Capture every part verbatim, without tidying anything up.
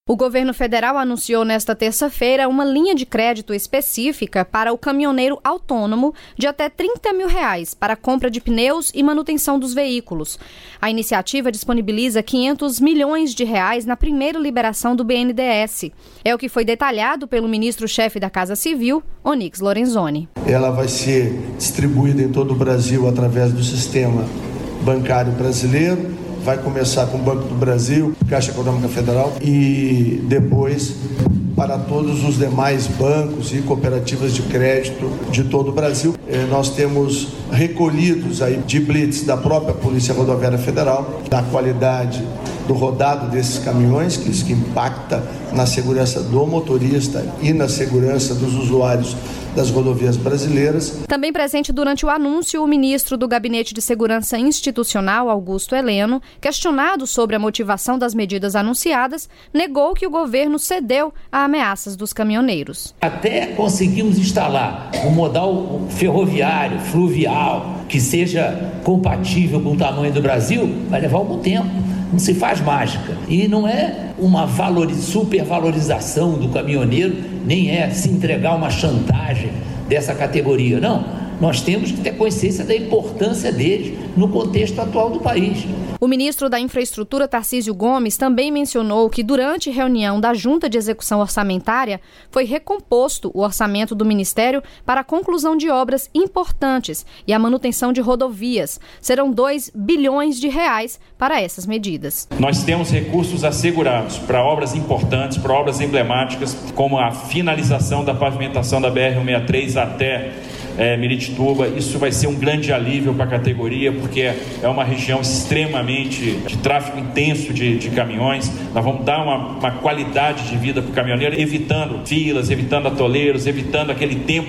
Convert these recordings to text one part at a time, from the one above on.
O governo federal anunciou nesta terça-feira uma linha de crédito específica para o caminhoneiro autônomo de até trinta mil reais para a compra de pneus e manutenção dos veículos. A iniciativa disponibiliza quinhentos milhões de reais na primeira liberação do B N D E S. É o que foi detalhado pelo ministro-chefe da Casa Civil, Onyx Lorenzoni. Ela vai ser distribuída em todo o Brasil através do sistema bancário brasileiro. Vai começar com o Banco do Brasil, Caixa Econômica Federal e depois para todos os demais bancos e cooperativas de crédito de todo o Brasil. Nós temos recolhidos aí de blitz da própria Polícia Rodoviária Federal, da qualidade do rodado desses caminhões, que isso que impacta na segurança do motorista e na segurança dos usuários das rodovias brasileiras. Também presente durante o anúncio, o ministro do Gabinete de Segurança Institucional, Augusto Heleno, questionado sobre a motivação das medidas anunciadas, negou que o governo cedeu a ameaças dos caminhoneiros. Até conseguimos instalar um modal ferroviário, fluvial, que seja compatível com o tamanho do Brasil, vai levar algum tempo. Não se faz mágica. E não é uma valoriz... supervalorização do caminhoneiro, nem é se entregar uma chantagem dessa categoria. Não, nós temos que ter consciência da importância deles no contexto atual do país. O ministro da Infraestrutura, Tarcísio Gomes, também mencionou que durante reunião da Junta de Execução Orçamentária foi recomposto o orçamento do Ministério para a conclusão de obras importantes e a manutenção de rodovias. Serão dois bilhões de reais para essas medidas. Nós temos recursos assegurados para obras importantes, para obras emblemáticas, como a finalização da pavimentação da B R cento e sessenta e três até É, Miritituba. Isso vai ser um grande alívio para a categoria, porque é uma região extremamente de tráfego intenso de, de caminhões. Nós vamos dar uma, uma qualidade de vida para o caminhoneiro, evitando filas, evitando atoleiros, evitando aquele tempo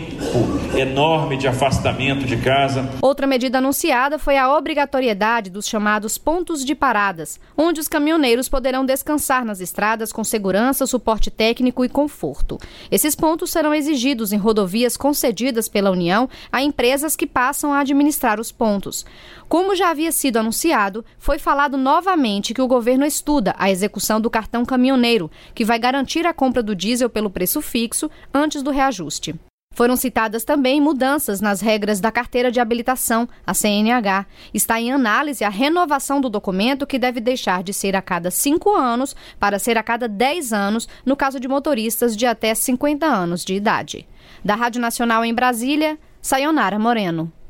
enorme de afastamento de casa. Outra medida anunciada foi a obrigatoriedade dos chamados pontos de paradas, onde os caminhoneiros poderão descansar nas estradas com segurança, suporte técnico e conforto. Esses pontos serão exigidos em rodovias concedidas pela União a empresas que passam a administrar os pontos. Como já havia sido anunciado, foi falado novamente que o governo estuda a execução do cartão caminhoneiro, que vai garantir a compra do diesel pelo preço fixo antes do reajuste. Foram citadas também mudanças nas regras da carteira de habilitação, a C N H. Está em análise a renovação do documento, que deve deixar de ser a cada cinco anos para ser a cada dez anos, no caso de motoristas de até cinquenta anos de idade. Da Rádio Nacional em Brasília, Sayonara Moreno.